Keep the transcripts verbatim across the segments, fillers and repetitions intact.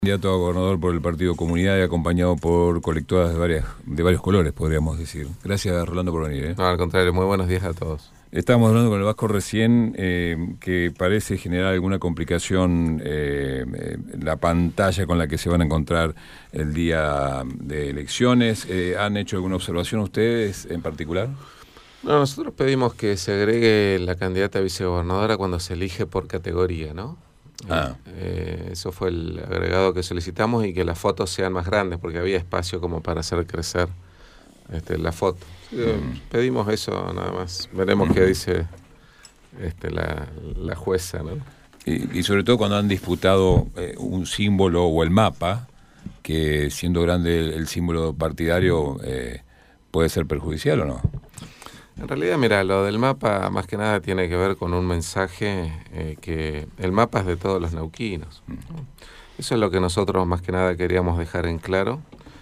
Candidato a gobernador por el Partido Comunidad y acompañado por colectoras de varias, de varios colores, podríamos decir. Gracias, Rolando, por venir. ¿eh? No, al contrario, muy buenos días a todos. Estábamos hablando con el Vasco recién, eh, que parece generar alguna complicación eh, eh, la pantalla con la que se van a encontrar el día de elecciones. Eh, ¿Han hecho alguna observación ustedes en particular? No, nosotros pedimos que se agregue la candidata a vicegobernadora cuando se elige por categoría, ¿no? Ah. Eh, eso fue el agregado que solicitamos, y que las fotos sean más grandes, porque había espacio como para hacer crecer este, la foto. Eh, mm. Pedimos eso nada más. Veremos mm. qué dice este, la, la jueza, ¿no? Y, y sobre todo cuando han disputado eh, un símbolo o el mapa, que siendo grande el, el símbolo partidario eh, puede ser perjudicial o no. En realidad, mira, lo del mapa más que nada tiene que ver con un mensaje eh, que el mapa es de todos los neuquinos. Eso es lo que nosotros más que nada queríamos dejar en claro,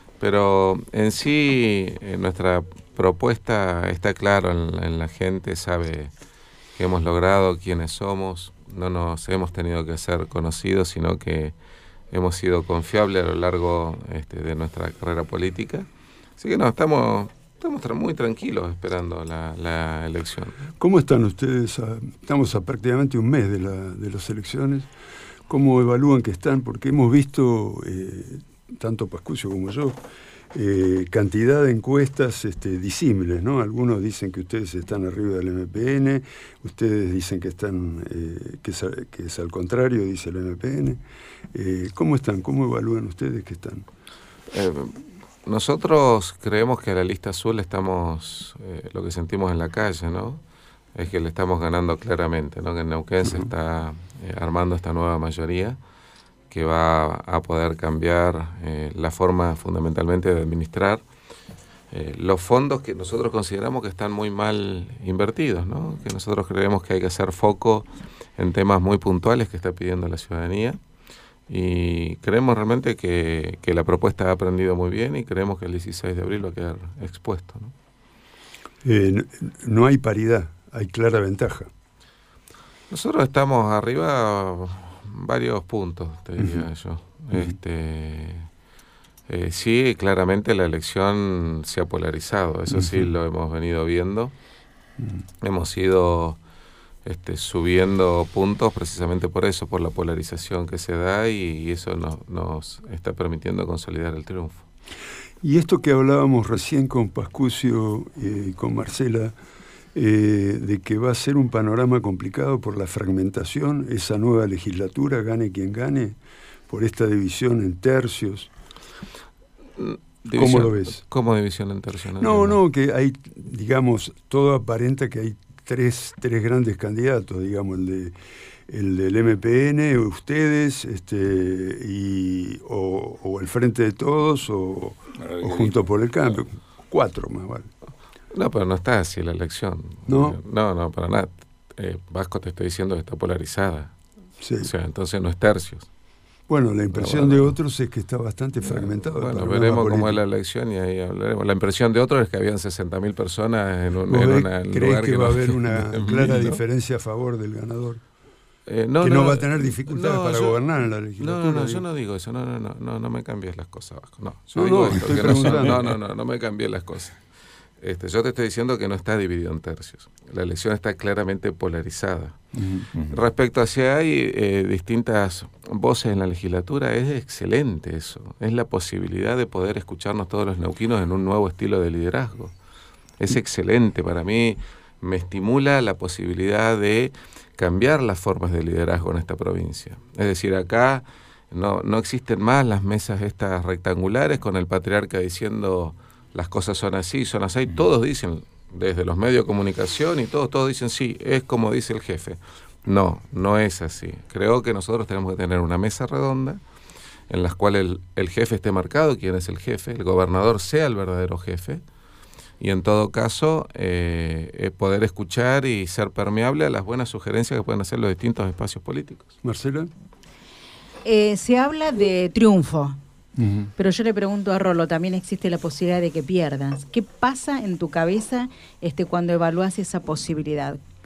pero en sí eh, nuestra propuesta está claro en, en la gente, sabe que hemos logrado quiénes somos, no nos hemos tenido que hacer conocidos, sino que hemos sido confiables a lo largo este, de nuestra carrera política. Así que no, estamos... Estamos tra- muy tranquilos esperando la, la elección. ¿Cómo están ustedes? A, estamos a prácticamente un mes de, la, de las elecciones. ¿Cómo evalúan que están? Porque hemos visto, eh, tanto Pascucio como yo, eh, cantidad de encuestas este, disímiles, ¿no? Algunos dicen que ustedes están arriba del M P N, ustedes dicen que están eh, que, es, que es al contrario, dice el M P N. Eh, ¿Cómo están? ¿Cómo evalúan ustedes que están? Eh, Nosotros creemos que a la lista azul estamos, eh, lo que sentimos en la calle, ¿no? Es que le estamos ganando claramente, ¿no? Que en Neuquén se está eh, armando esta nueva mayoría que va a poder cambiar eh, la forma fundamentalmente de administrar eh, los fondos que nosotros consideramos que están muy mal invertidos, ¿no? Que nosotros creemos que hay que hacer foco en temas muy puntuales que está pidiendo la ciudadanía. Y creemos realmente que, que la propuesta ha aprendido muy bien, y creemos que el dieciséis de abril va a quedar expuesto, ¿no? Eh, no, no hay paridad, hay clara ventaja. Nosotros estamos arriba varios puntos, te diría uh-huh. yo. Uh-huh. Este, eh, sí, claramente la elección se ha polarizado, eso uh-huh. sí lo hemos venido viendo. Uh-huh. Hemos ido... Este, subiendo puntos precisamente por eso, por la polarización que se da, y, y eso nos, nos está permitiendo consolidar el triunfo. Y esto que hablábamos recién con Pascucio y eh, con Marcela, eh, de que va a ser un panorama complicado por la fragmentación, esa nueva legislatura, gane quien gane, por esta división en tercios. División, ¿Cómo lo ves? ¿Cómo división en tercios? No, no, no, que hay, digamos, todo aparenta que hay Tres, tres grandes candidatos, digamos, el de el del M P N, ustedes, este, y, o, o el Frente de Todos, o, o Juntos por el Cambio. Cuatro más, vale. No, pero no está así la elección. No, no, no, para nada. Eh, Vasco te está diciendo que está polarizada. Sí. O sea, entonces no es tercios. Bueno, la impresión bueno, de otros es que está bastante fragmentado. Bueno, veremos cómo es la elección y ahí hablaremos. La impresión de otros es que habían sesenta mil personas en un, en una, ¿Crees lugar que, que va a no, haber una clara ¿no? diferencia a favor del ganador? Eh, no, que no, no va a tener dificultades no, para yo, gobernar en la legislatura. No, no, no, yo no digo eso. No, no, no, no, no me cambies las cosas, Vasco. No, yo no, digo no, esto, estoy que preguntando. no, no, no, no, no me cambies las cosas. Este, yo te estoy diciendo que no está dividido en tercios. La elección está claramente polarizada. Uh-huh. Respecto a si hay eh, distintas voces en la legislatura, es excelente eso. Es la posibilidad de poder escucharnos todos los neuquinos en un nuevo estilo de liderazgo. Es excelente. Para mí me estimula la posibilidad de cambiar las formas de liderazgo en esta provincia. Es decir, acá no, no existen más las mesas estas rectangulares con el patriarca diciendo... Las cosas son así, son así. Todos dicen, desde los medios de comunicación y todos, todos dicen, sí, es como dice el jefe. No, no es así. Creo que nosotros tenemos que tener una mesa redonda en la cual el, el jefe esté marcado, quién es el jefe, el gobernador sea el verdadero jefe, y en todo caso eh, poder escuchar y ser permeable a las buenas sugerencias que pueden hacer los distintos espacios políticos. Marcela. Eh, se habla de triunfo. Uh-huh. Pero yo le pregunto a Rolo, también existe la posibilidad de que pierdas. ¿Qué pasa en tu cabeza este, cuando evalúas esa posibilidad?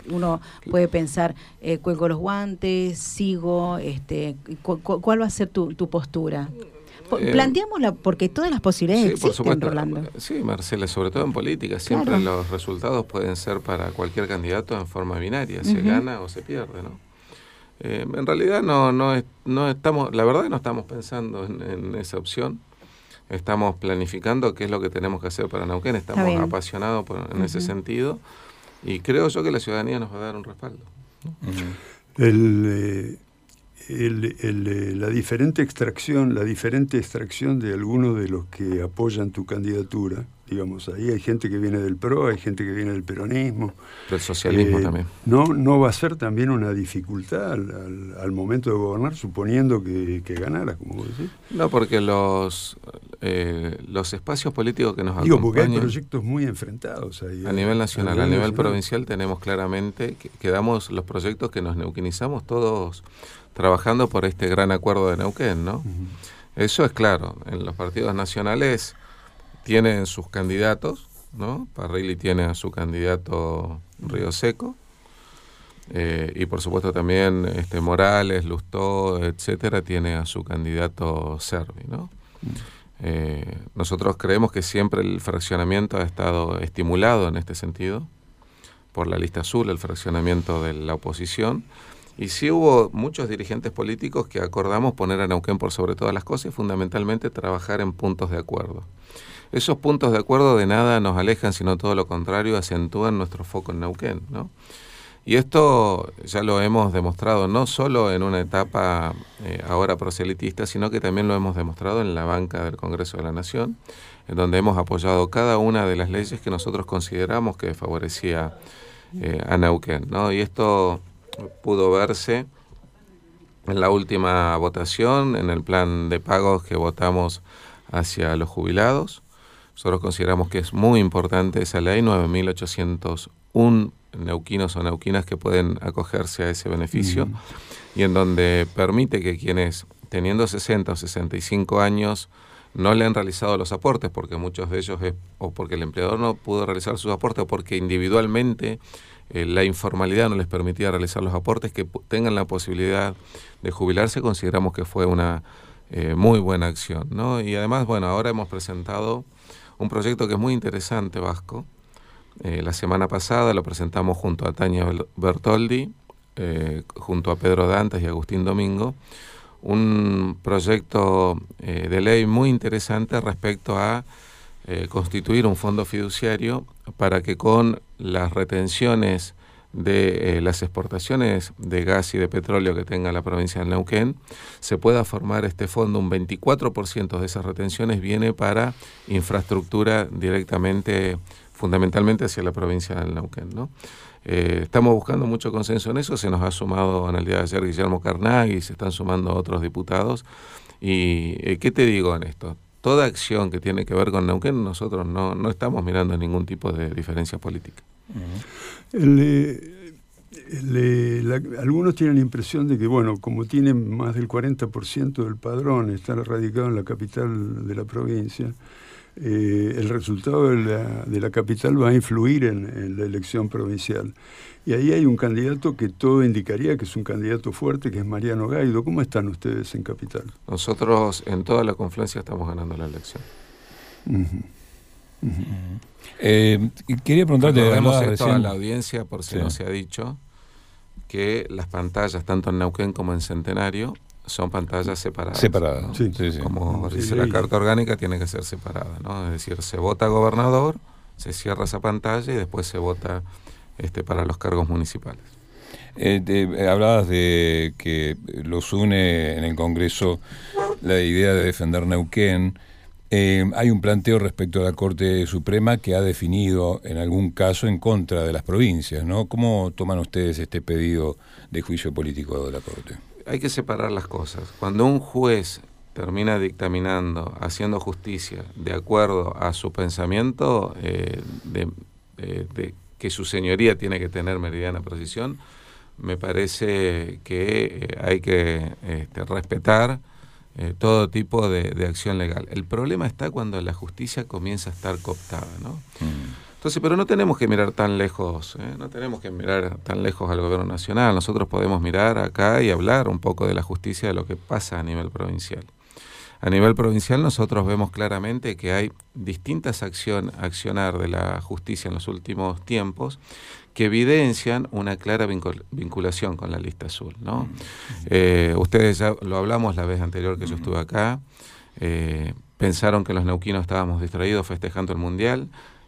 uno puede pensar, eh, cuelgo los guantes, sigo, este, cu cu ¿cuál va a ser tu, tu postura? Eh, Planteámosla, porque todas las posibilidades sí, existen, por supuesto, Rolando. Sí, Marcela, sobre todo en política, siempre claro. los resultados pueden ser para cualquier candidato en forma binaria, se uh-huh. gana o se pierde, ¿no? Eh, en realidad no, no, es, no estamos, la verdad no estamos pensando en, en esa opción. Estamos planificando qué es lo que tenemos que hacer para Neuquén, estamos apasionados por, en uh-huh. ese sentido, y creo yo que la ciudadanía nos va a dar un respaldo, ¿no? Uh-huh. El... Eh... El, el, la diferente extracción, la diferente extracción de algunos de los que apoyan tu candidatura, digamos, ahí hay gente que viene del P R O, hay gente que viene del peronismo. Del socialismo eh, también. No, no va a ser también una dificultad al, al, al momento de gobernar, suponiendo que, que ganara, como vos decís. No, porque los eh, los espacios políticos que nos Digo, acompañan... porque hay proyectos muy enfrentados ahí. A nivel nacional, a nivel, a nivel provincial tenemos claramente que, que damos los proyectos que nos neuquinizamos todos trabajando por este gran acuerdo de Neuquén, ¿no? Uh-huh. Eso es claro. En los partidos nacionales tienen sus candidatos, ¿no? Parrilli tiene a su candidato Río Seco, eh, y por supuesto también este Morales, Lustó, etcétera, tiene a su candidato Servi, ¿no? Uh-huh. Eh, nosotros creemos que siempre el fraccionamiento ha estado estimulado en este sentido por la lista azul, el fraccionamiento de la oposición. Y sí hubo muchos dirigentes políticos que acordamos poner a Neuquén por sobre todas las cosas y fundamentalmente trabajar en puntos de acuerdo. Esos puntos de acuerdo de nada nos alejan, sino todo lo contrario, acentúan nuestro foco en Neuquén, ¿no? Y esto ya lo hemos demostrado no solo en una etapa eh, ahora proselitista, sino que también lo hemos demostrado en la banca del Congreso de la Nación, en donde hemos apoyado cada una de las leyes que nosotros consideramos que favorecía eh, a Neuquén, ¿no? Y esto pudo verse en la última votación, en el plan de pagos que votamos hacia los jubilados. Nosotros consideramos que es muy importante esa ley, nueve mil ochocientos uno neuquinos o neuquinas que pueden acogerse a ese beneficio, uh-huh. y en donde permite que quienes, teniendo sesenta o sesenta y cinco años, no le han realizado los aportes, porque muchos de ellos, es, o porque el empleador no pudo realizar sus aportes, o porque individualmente eh, la informalidad no les permitía realizar los aportes, que p- tengan la posibilidad de jubilarse, consideramos que fue una eh, muy buena acción, ¿no? Y además, bueno, ahora hemos presentado un proyecto que es muy interesante, Vasco. Eh, la semana pasada lo presentamos junto a Tania Bertoldi, eh, junto a Pedro Dantas y Agustín Domingo, un proyecto eh, de ley muy interesante respecto a eh, constituir un fondo fiduciario para que con las retenciones de eh, las exportaciones de gas y de petróleo que tenga la provincia de Neuquén, se pueda formar este fondo. Un veinticuatro por ciento de esas retenciones viene para infraestructura directamente, fundamentalmente hacia la provincia del Neuquén, ¿no? Eh, estamos buscando mucho consenso en eso, se nos ha sumado en el día de ayer Guillermo Carnaghi, se están sumando otros diputados, y eh, ¿qué te digo en esto? Toda acción que tiene que ver con Neuquén, nosotros no, no estamos mirando ningún tipo de diferencia política. Uh-huh. el, eh, el, eh, la, algunos tienen la impresión de que, bueno, como tienen más del cuarenta por ciento del padrón, está radicado en la capital de la provincia, Eh, el resultado de la, de la capital va a influir en, en la elección provincial. Y ahí hay un candidato que todo indicaría que es un candidato fuerte, que es Mariano Gaido. ¿Cómo están ustedes en capital? Nosotros en toda la confluencia estamos ganando la elección. Uh-huh. Uh-huh. Eh, quería preguntarte... Recordemos esto a la audiencia, por si sí. no se ha dicho, que las pantallas, tanto en Neuquén como en Centenario, son pantallas separadas. Separadas, sí. sí, sí. Como sí, dice sí. la Carta Orgánica, tiene que ser separada, ¿no? Es decir, se vota gobernador, se cierra esa pantalla y después se vota este, para los cargos municipales. Eh, te, eh, hablabas de que los une en el Congreso la idea de defender Neuquén. Eh, hay un planteo respecto a la Corte Suprema que ha definido en algún caso en contra de las provincias, ¿no? ¿Cómo toman ustedes este pedido de juicio político de la Corte? Hay que separar las cosas. Cuando un juez termina dictaminando, haciendo justicia, de acuerdo a su pensamiento, eh, de, de, de que su señoría tiene que tener meridiana precisión, me parece que eh, hay que este, respetar eh, todo tipo de, de acción legal. El problema está cuando la justicia comienza a estar cooptada, ¿no? Mm. Entonces, pero no tenemos que mirar tan lejos, ¿eh? no tenemos que mirar tan lejos al gobierno nacional. Nosotros podemos mirar acá y hablar un poco de la justicia, de lo que pasa a nivel provincial. A nivel provincial nosotros vemos claramente que hay distintas acción, accionar de la justicia en los últimos tiempos que evidencian una clara vincul vinculación con la lista azul, ¿no? Eh, ustedes ya lo hablamos la vez anterior que yo estuve acá, eh, pensaron que los neuquinos estábamos distraídos festejando el Mundial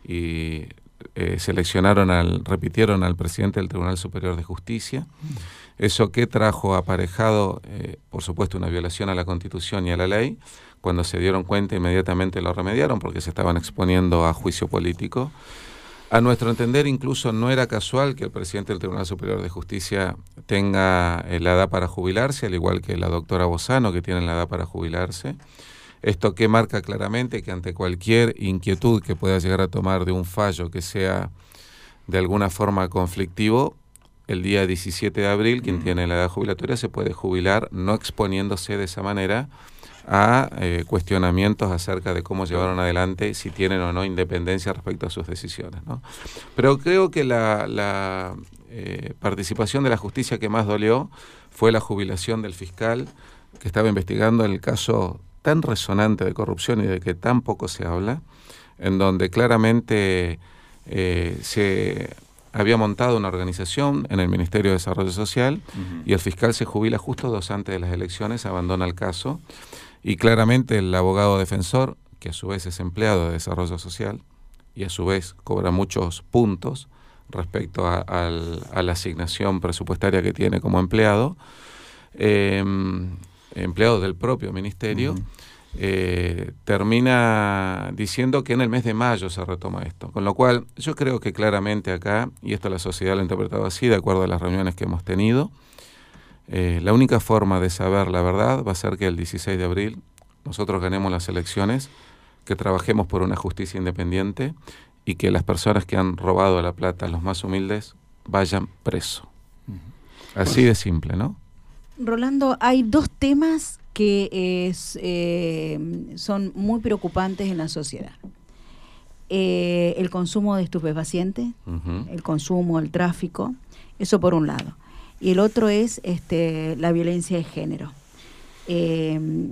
y eh, seleccionaron al, repitieron al presidente del Tribunal Superior de Justicia. Eso que trajo aparejado, eh, por supuesto, una violación a la Constitución y a la ley. Cuando se dieron cuenta inmediatamente lo remediaron porque se estaban exponiendo a juicio político. A nuestro entender, incluso no era casual que el presidente del Tribunal Superior de Justicia tenga eh, la edad para jubilarse, al igual que la doctora Bozano, que tiene la edad para jubilarse. Esto que marca claramente que ante cualquier inquietud que pueda llegar a tomar de un fallo que sea de alguna forma conflictivo, el día diecisiete de abril, quien tiene la edad jubilatoria se puede jubilar, no exponiéndose de esa manera a eh, cuestionamientos acerca de cómo llevaron adelante, si tienen o no independencia respecto a sus decisiones, ¿no? Pero creo que la, la eh, participación de la justicia que más dolió fue la jubilación del fiscal que estaba investigando el caso tan resonante de corrupción y de que tan poco se habla, en donde claramente eh, se había montado una organización en el Ministerio de Desarrollo Social uh-huh. y el fiscal se jubila justo dos antes de las elecciones, abandona el caso y claramente el abogado defensor, que a su vez es empleado de Desarrollo Social y a su vez cobra muchos puntos respecto a, a, a la asignación presupuestaria que tiene como empleado, eh, empleado del propio ministerio, uh-huh. eh, termina diciendo que en el mes de mayo se retoma esto. Con lo cual, yo creo que claramente acá, y esto la sociedad lo ha interpretado así, de acuerdo a las reuniones que hemos tenido, eh, la única forma de saber la verdad va a ser que el dieciséis de abril nosotros ganemos las elecciones, que trabajemos por una justicia independiente y que las personas que han robado la plata, los más humildes, vayan presos. Uh-huh. Así de simple, ¿no? Rolando, hay dos temas que es, eh, son muy preocupantes en la sociedad. Eh, el consumo de estupefacientes, uh-huh. el consumo, el tráfico, eso por un lado. Y el otro es este, la violencia de género. Eh,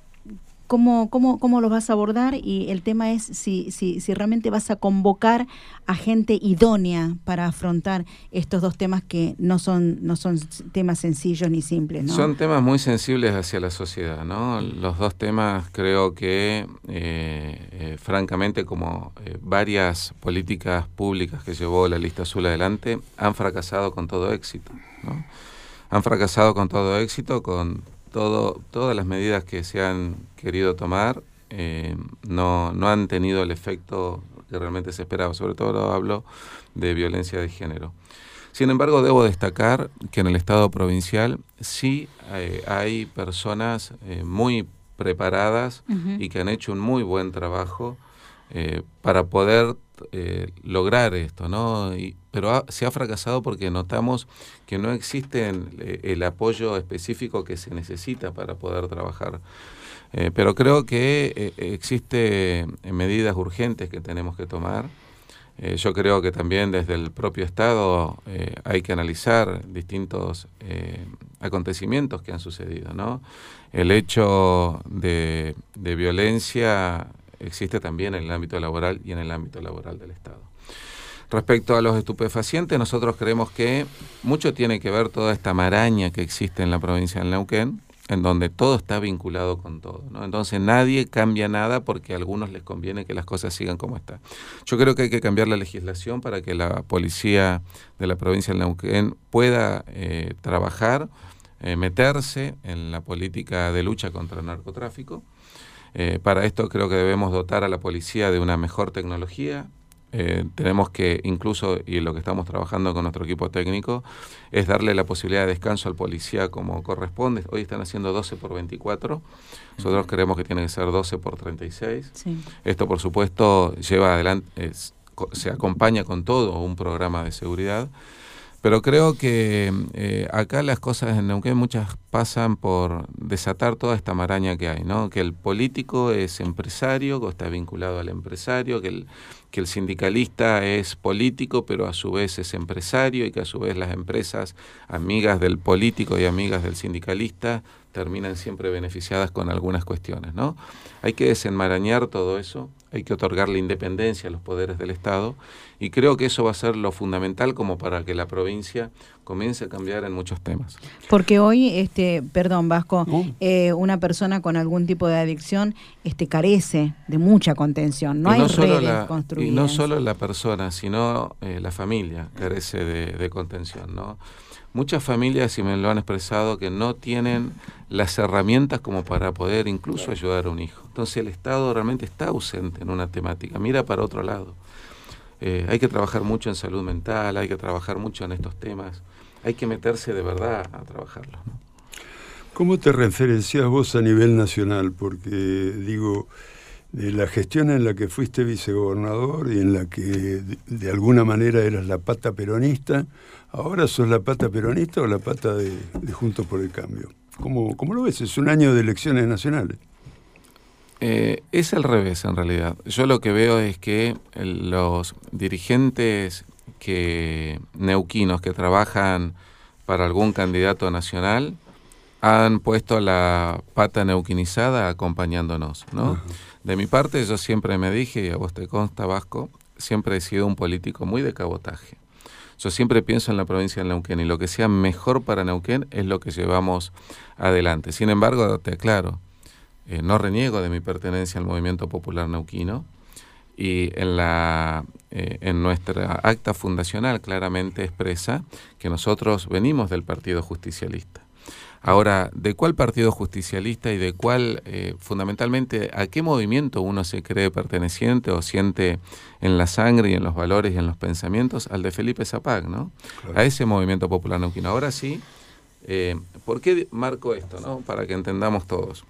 ¿Cómo, cómo, ¿Cómo los vas a abordar? Y el tema es si, si, si realmente vas a convocar a gente idónea para afrontar estos dos temas que no son, no son temas sencillos ni simples, ¿no? Son temas muy sensibles hacia la sociedad, ¿no? Los dos temas creo que, eh, eh, francamente, como eh, varias políticas públicas que llevó la lista azul adelante, han fracasado con todo éxito, ¿no? Han fracasado con todo éxito, con Todo, todas las medidas que se han querido tomar eh, no, no han tenido el efecto que realmente se esperaba, sobre todo hablo de violencia de género. Sin embargo, debo destacar que en el Estado provincial sí eh, hay personas eh, muy preparadas uh-huh. y que han hecho un muy buen trabajo eh, para poder eh, lograr esto, ¿no? Y, pero ha, se ha fracasado porque notamos que no existe eh, el apoyo específico que se necesita para poder trabajar. Eh, pero creo que eh, existe medidas urgentes que tenemos que tomar. Eh, yo creo que también desde el propio Estado eh, hay que analizar distintos eh, acontecimientos que han sucedido, ¿no? El hecho de, de violencia existe también en el ámbito laboral y en el ámbito laboral del Estado. Respecto a los estupefacientes, nosotros creemos que mucho tiene que ver toda esta maraña que existe en la provincia del Neuquén, en donde todo está vinculado con todo, ¿no? Entonces nadie cambia nada porque a algunos les conviene que las cosas sigan como están. Yo creo que hay que cambiar la legislación para que la policía de la provincia del Neuquén pueda eh, trabajar, eh, meterse en la política de lucha contra el narcotráfico. Eh, para esto creo que debemos dotar a la policía de una mejor tecnología. Eh, tenemos que incluso, y lo que estamos trabajando con nuestro equipo técnico, es darle la posibilidad de descanso al policía como corresponde. Hoy están haciendo doce por veinticuatro, nosotros creemos que tiene que ser doce por treinta y seis. Sí. Esto, por supuesto, lleva adelante, es, se acompaña con todo un programa de seguridad, Pero creo que eh, acá las cosas en Neuquén muchas pasan por desatar toda esta maraña que hay, ¿no? Que el político es empresario, que está vinculado al empresario, que el, que el sindicalista es político, pero a su vez es empresario, y que a su vez las empresas, amigas del político y amigas del sindicalista, terminan siempre beneficiadas con algunas cuestiones, ¿no? Hay que desenmarañar todo eso, hay que otorgarle independencia a los poderes del Estado, y creo que eso va a ser lo fundamental como para que la provincia comience a cambiar en muchos temas. Porque hoy, este, perdón Vasco, ¿no? eh, una persona con algún tipo de adicción este, carece de mucha contención, no, no hay redes la, construidas. Y no solo la persona, sino eh, la familia carece de, de contención, ¿no? Muchas familias, y me lo han expresado, que no tienen las herramientas como para poder incluso ayudar a un hijo. Entonces el Estado realmente está ausente en una temática, mira para otro lado. Eh, hay que trabajar mucho en salud mental, hay que trabajar mucho en estos temas, hay que meterse de verdad a trabajarlo, ¿no? ¿Cómo te referencias vos a nivel nacional? Porque, digo, de la gestión en la que fuiste vicegobernador y en la que de, de alguna manera eras la pata peronista, ¿ahora sos la pata peronista o la pata de, de Juntos por el Cambio? ¿Cómo, cómo lo ves? Es un año de elecciones nacionales. Eh, es al revés, en realidad. Yo lo que veo es que el, los dirigentes que neuquinos que trabajan para algún candidato nacional han puesto la pata neuquinizada acompañándonos, ¿no? Uh-huh. De mi parte, yo siempre me dije, y a vos te consta, Vasco, siempre he sido un político muy de cabotaje. Yo siempre pienso en la provincia de Neuquén, y lo que sea mejor para Neuquén es lo que llevamos adelante. Sin embargo, te aclaro, eh, no reniego de mi pertenencia al movimiento popular neuquino, y en, la, eh, en nuestra acta fundacional claramente expresa que nosotros venimos del Partido Justicialista. Ahora, ¿de cuál partido justicialista y de cuál, eh, fundamentalmente, a qué movimiento uno se cree perteneciente o siente en la sangre y en los valores y en los pensamientos? Al de Felipe Zapag, ¿no? Claro. A ese movimiento popular neuquino. Ahora sí, eh, ¿por qué marco esto, no? Para que entendamos todos.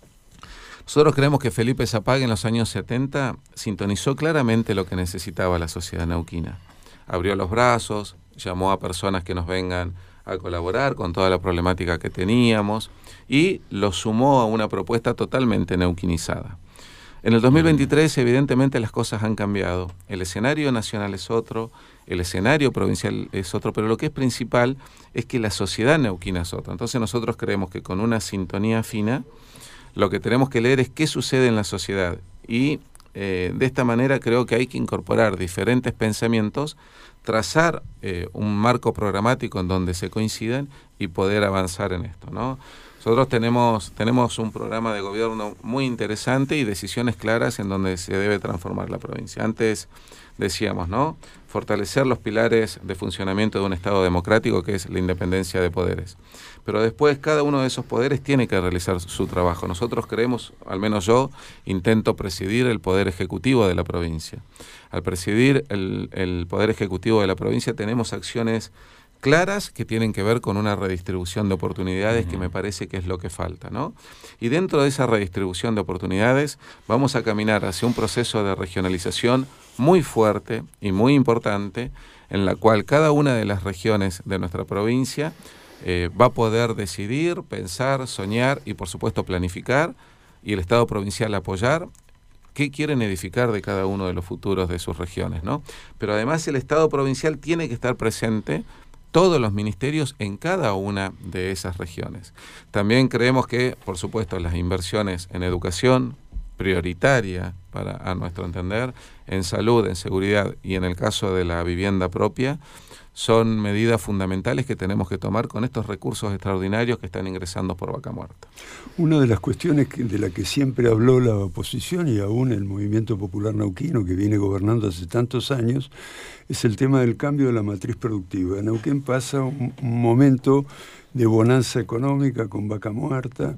Nosotros creemos que Felipe Zapag en los años setenta sintonizó claramente lo que necesitaba la sociedad neuquina. Abrió los brazos, llamó a personas que nos vengan a colaborar con toda la problemática que teníamos, y lo sumó a una propuesta totalmente neuquinizada. En el dos mil veintitrés, evidentemente, las cosas han cambiado. El escenario nacional es otro, el escenario provincial es otro, pero lo que es principal es que la sociedad neuquina es otra. Entonces nosotros creemos que con una sintonía fina, lo que tenemos que leer es qué sucede en la sociedad, y eh, de esta manera creo que hay que incorporar diferentes pensamientos, trazar eh, un marco programático en donde se coincidan y poder avanzar en esto, ¿no? Nosotros tenemos, tenemos un programa de gobierno muy interesante y decisiones claras en donde se debe transformar la provincia. Antes decíamos, ¿no?, fortalecer los pilares de funcionamiento de un Estado democrático, que es la independencia de poderes. Pero después cada uno de esos poderes tiene que realizar su trabajo. Nosotros creemos, al menos yo, intento presidir el Poder Ejecutivo de la provincia. Al presidir el, el Poder Ejecutivo de la provincia tenemos acciones claras que tienen que ver con una redistribución de oportunidades, uh-huh. que me parece que es lo que falta, ¿no? Y dentro de esa redistribución de oportunidades vamos a caminar hacia un proceso de regionalización muy fuerte y muy importante, en la cual cada una de las regiones de nuestra provincia eh, va a poder decidir, pensar, soñar y por supuesto planificar, y el Estado provincial apoyar qué quieren edificar de cada uno de los futuros de sus regiones, ¿no? Pero además el Estado provincial tiene que estar presente, todos los ministerios en cada una de esas regiones. También creemos que, por supuesto, las inversiones en educación, prioritaria para, a nuestro entender, en salud, en seguridad y en el caso de la vivienda propia, son medidas fundamentales que tenemos que tomar con estos recursos extraordinarios que están ingresando por Vaca Muerta. Una de las cuestiones que, de la que siempre habló la oposición y aún el Movimiento Popular Neuquino, que viene gobernando hace tantos años, es el tema del cambio de la matriz productiva. Neuquén pasa un, un momento de bonanza económica con Vaca Muerta,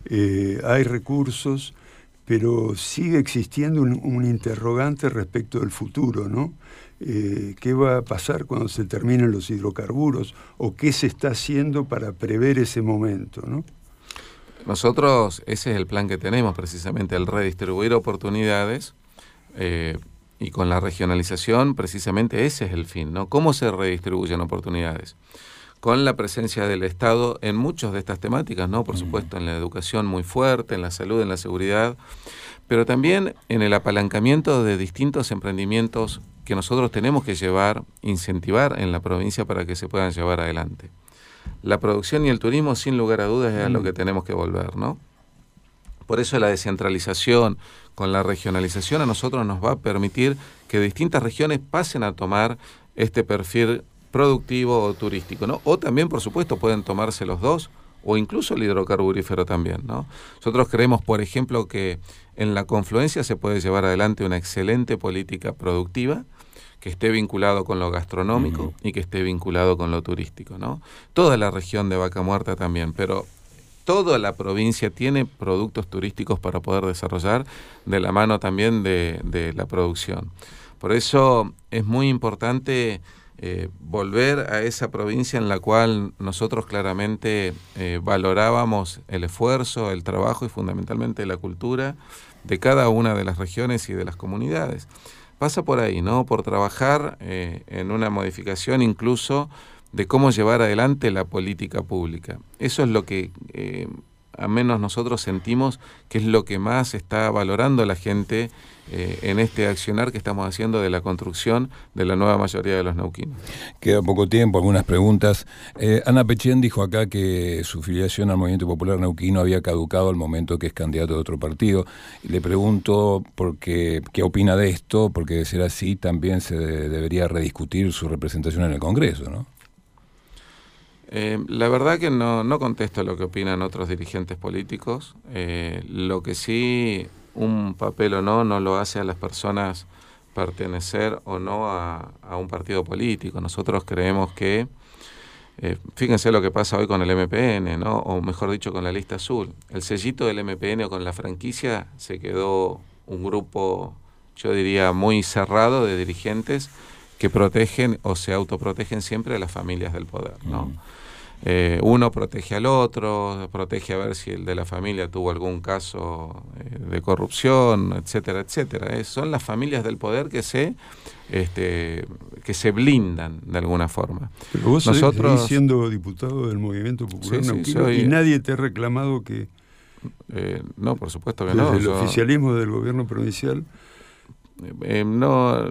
eh, hay recursos, pero sigue existiendo un, un interrogante respecto del futuro, ¿no? Eh, ¿Qué va a pasar cuando se terminen los hidrocarburos? ¿O qué se está haciendo para prever ese momento, ¿no? Nosotros, ese es el plan que tenemos precisamente, el redistribuir oportunidades, eh, y con la regionalización precisamente ese es el fin, ¿no? ¿Cómo se redistribuyen oportunidades? Con la presencia del Estado en muchas de estas temáticas, ¿no? Por supuesto, en la educación muy fuerte, en la salud, en la seguridad, pero también en el apalancamiento de distintos emprendimientos que nosotros tenemos que llevar, incentivar en la provincia para que se puedan llevar adelante. La producción y el turismo, sin lugar a dudas, es a lo que tenemos que volver, ¿no? Por eso la descentralización con la regionalización a nosotros nos va a permitir que distintas regiones pasen a tomar este perfil productivo o turístico, ¿no? O también, por supuesto, pueden tomarse los dos, o incluso el hidrocarburífero también, ¿no? Nosotros creemos, por ejemplo, que en la confluencia se puede llevar adelante una excelente política productiva que esté vinculado con lo gastronómico uh-huh. y que esté vinculado con lo turístico, ¿no? Toda la región de Vaca Muerta también, pero toda la provincia tiene productos turísticos para poder desarrollar de la mano también de, de la producción. Por eso es muy importante eh, volver a esa provincia en la cual nosotros claramente eh, valorábamos el esfuerzo, el trabajo y fundamentalmente la cultura de cada una de las regiones y de las comunidades. Pasa por ahí, ¿no? Por trabajar eh, en una modificación incluso de cómo llevar adelante la política pública. Eso es lo que, eh, al menos nosotros sentimos, que es lo que más está valorando la gente eh, en este accionar que estamos haciendo de la construcción de la nueva mayoría de los neuquinos. Queda poco tiempo, algunas preguntas. Eh, Ana Pechen dijo acá que su filiación al Movimiento Popular Neuquino había caducado al momento que es candidato de otro partido. Y le pregunto porque, qué opina de esto, porque de ser así también se de, debería rediscutir su representación en el Congreso, ¿no? Eh, la verdad que no, no contesto lo que opinan otros dirigentes políticos. Eh, lo que sí, un papel o no, no lo hace a las personas pertenecer o no a, a un partido político. Nosotros creemos que, eh, fíjense lo que pasa hoy con el M P N, ¿no? O mejor dicho, con la lista azul. El sellito del M P N o con la franquicia se quedó un grupo, yo diría, muy cerrado de dirigentes que protegen o se autoprotegen siempre a las familias del poder, ¿no? Mm. Eh, uno protege al otro, protege a ver si el de la familia tuvo algún caso eh, de corrupción, etcétera, etcétera. Eh, son las familias del poder que se este, que se blindan de alguna forma. Pero vos Nosotros, seguís siendo diputado del Movimiento Popular sí, Neuquino, sí, soy, y nadie te ha reclamado que... Eh, no, por supuesto que desde no. Desde el yo, oficialismo del gobierno provincial... Eh, no,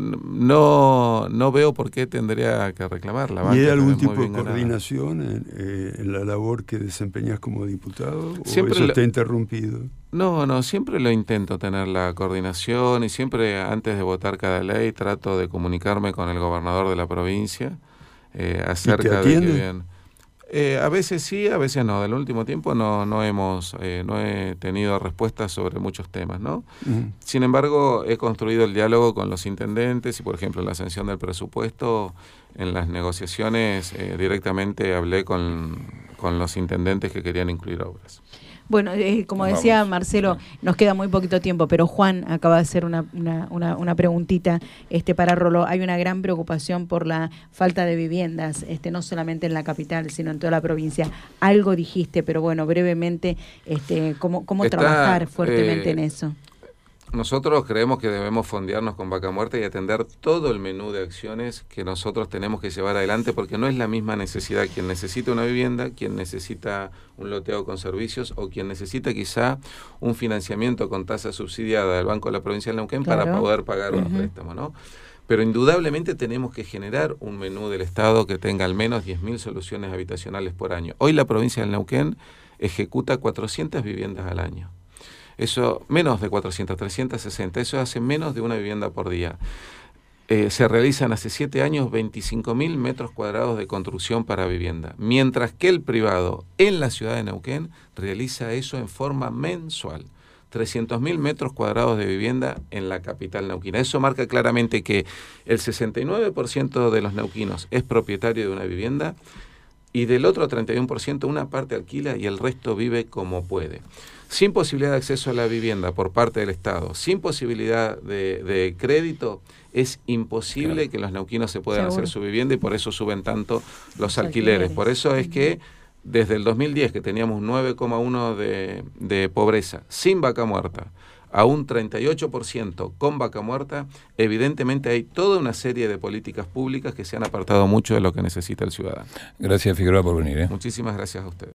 no, no veo por qué tendría que reclamar la banca. ¿Y hay algún tipo de coordinación en, eh, en la labor que desempeñas como diputado? Siempre ¿O eso lo, está interrumpido? No, no, siempre lo intento tener la coordinación y siempre antes de votar cada ley trato de comunicarme con el gobernador de la provincia eh, acerca de que bien. Eh, a veces sí, a veces no. Del último tiempo no, no hemos, eh, no he tenido respuestas sobre muchos temas, ¿no? Uh-huh. Sin embargo, he construido el diálogo con los intendentes y, por ejemplo, en la sanción del presupuesto, en las negociaciones eh, directamente hablé con, con los intendentes que querían incluir obras. Bueno, eh, como Vamos. decía Marcelo, nos queda muy poquito tiempo, pero Juan acaba de hacer una, una, una, una preguntita este, para Rolo. Hay una gran preocupación por la falta de viviendas, este, no solamente en la capital, sino en toda la provincia. Algo dijiste, pero bueno, brevemente, este, ¿cómo, cómo Está, trabajar fuertemente eh, en eso? Nosotros creemos que debemos fondearnos con Vaca Muerta y atender todo el menú de acciones que nosotros tenemos que llevar adelante, porque no es la misma necesidad quien necesita una vivienda, quien necesita un loteo con servicios o quien necesita quizá un financiamiento con tasa subsidiada del Banco de la Provincia del Neuquén claro. para poder pagar uh-huh. un préstamo, ¿no? Pero indudablemente tenemos que generar un menú del Estado que tenga al menos diez mil soluciones habitacionales por año. Hoy la provincia del Neuquén ejecuta cuatrocientas viviendas al año. Eso, menos de cuatrocientas, trescientas sesenta, eso hace menos de una vivienda por día. Eh, se realizan hace siete años veinticinco mil metros cuadrados de construcción para vivienda, mientras que el privado en la ciudad de Neuquén realiza eso en forma mensual. trescientos mil metros cuadrados de vivienda en la capital neuquina. Eso marca claramente que el sesenta y nueve por ciento de los neuquinos es propietario de una vivienda y del otro treinta y uno por ciento una parte alquila y el resto vive como puede. Sin posibilidad de acceso a la vivienda por parte del Estado, sin posibilidad de, de crédito, es imposible claro. que los neuquinos se puedan Seguro. hacer su vivienda y por eso suben tanto los, los alquileres. alquileres. Por eso es que desde el dos mil diez, que teníamos nueve coma uno de, de pobreza, sin Vaca Muerta, a un treinta y ocho por ciento con vaca muerta, evidentemente hay toda una serie de políticas públicas que se han apartado mucho de lo que necesita el ciudadano. Gracias, Figueroa, por venir. ¿eh? Muchísimas gracias a ustedes.